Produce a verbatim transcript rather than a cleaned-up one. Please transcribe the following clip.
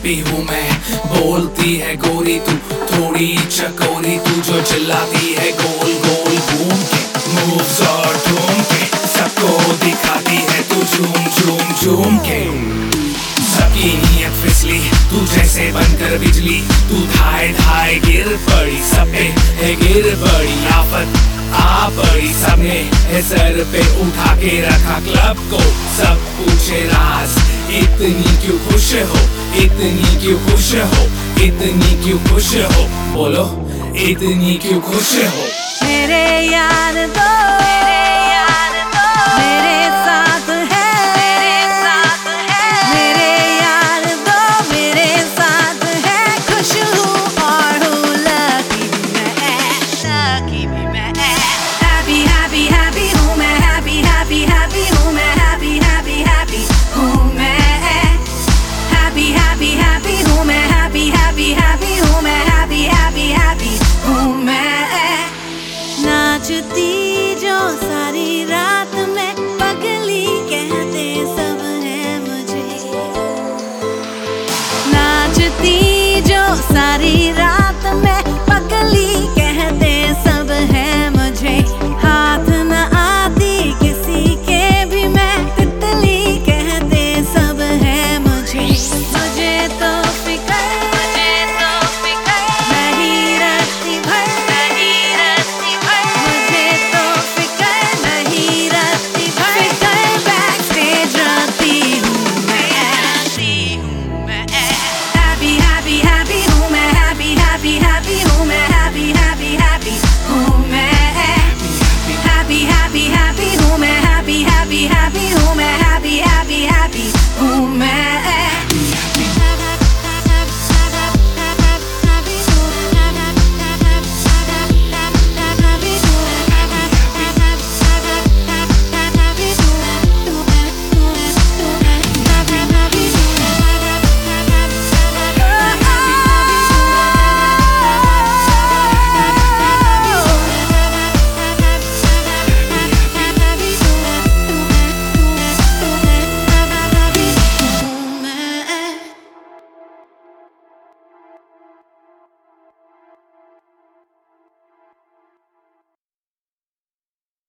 Happy हूँ मैं। बोलती है गोरी तू थोड़ी चकोरी, तू जो चिल्लाती है गोल गोल घूम के, मूव्स और ढूंढ के सबको दिखाती है तू झूम झूम झूम के। सबकी नीयत फिसली तू जैसे बनकर बिजली, तू धाए धाए गिर पड़ी, सब पे है गिर पड़ी आफत आ पड़ी। सबने है सर पे उठा के रखा क्लब को, सब पूछे राज इतनी क्यों खुश हो, इतनी क्यों खुश हो, इतनी क्यों खुश हो, बोलो इतनी क्यों खुश हो। मेरे यार दो मेरे यार दो मेरे साथ है, मेरे साथ है, मेरे यार दो मेरे साथ है। खुश हूँ और हूँ लकी भी मैं, लकी भी मैं। हैप्पी हैप्पी हैप्पी हूँ मैं, हैप्पी हैप्पी हैप्पी हूँ मैं, हैप्पी हैप्पी हैप्पी हूँ मैं। हैप्पी हैप्पी हैप्पी हूँ मैं, हैप्पी हैप्पी हैप्पी हूँ मैं, हैप्पी हैप्पी हैप्पी हूँ मैं। नाचते